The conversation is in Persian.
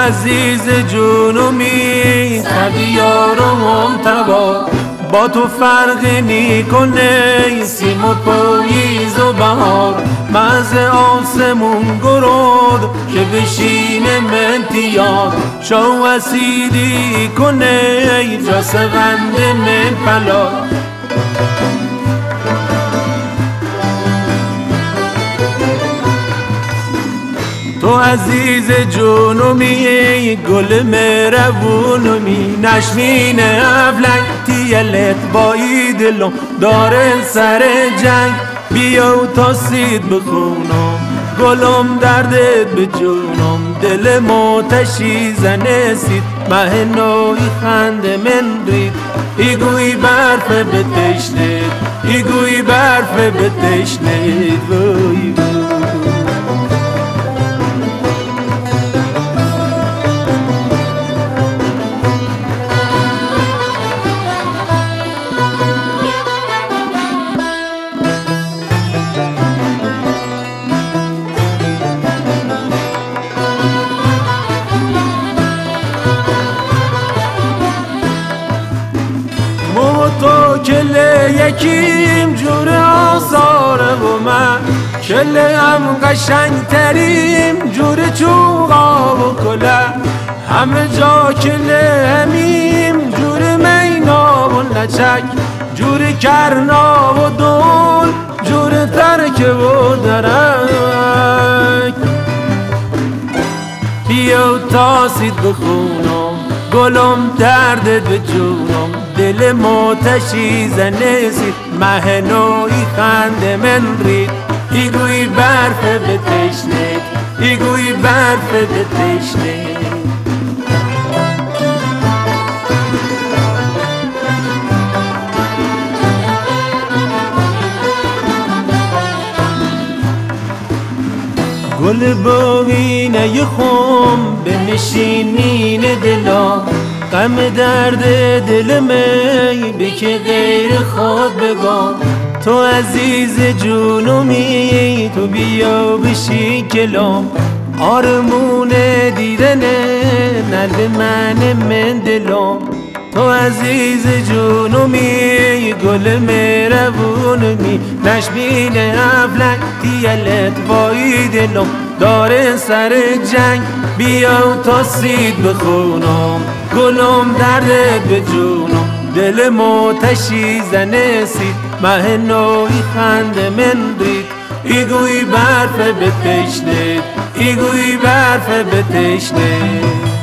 عزیز جونمی سردیارم تبا با تو فرقی نیکنه سیم و پاییز و بهار مز آسمون گرود که بشینه منتیاد شو اسیدی کنه جا سغند من پلا تو عزیز جونمی گل مهربونمی نشمین افلک تیلت با دلم داره سر جنگ بیا و تا سید بخونم گلم دردت به جونم دل متشی زنه سید مه نوی خنده من رید ایگوی برف به تشنید ایگوی برف به تشنید وای تو کله یکیم جور آثاره و من کله هم قشنگ تریم جور چوغا و کله همه جا کله همیم جور مینا و لچک جور کرنا و دول جور ترک و درک بیا تا سید بخونم گلم دردت به جونم دل متشی زنه سید مه نوی خنده من رید ایگوی برف به تشنید ایگوی برف به تشنید گل بوینه خم به نشینین دلا غم درد دل می به که غیر خود بگم تو عزیز جونمی تو بیا بشی کلام آرمون دیدنه نل من دلم تو عزیز جونمی گل مهربونمی نشبین افلک تیلت وای دلم داره سر جنگ بیا تا سید بخونم گلم دردت به جونم دل متشی زنه سید مه نوی خنده من رید ایگوی برف به تشنید ایگوی برف به تشنید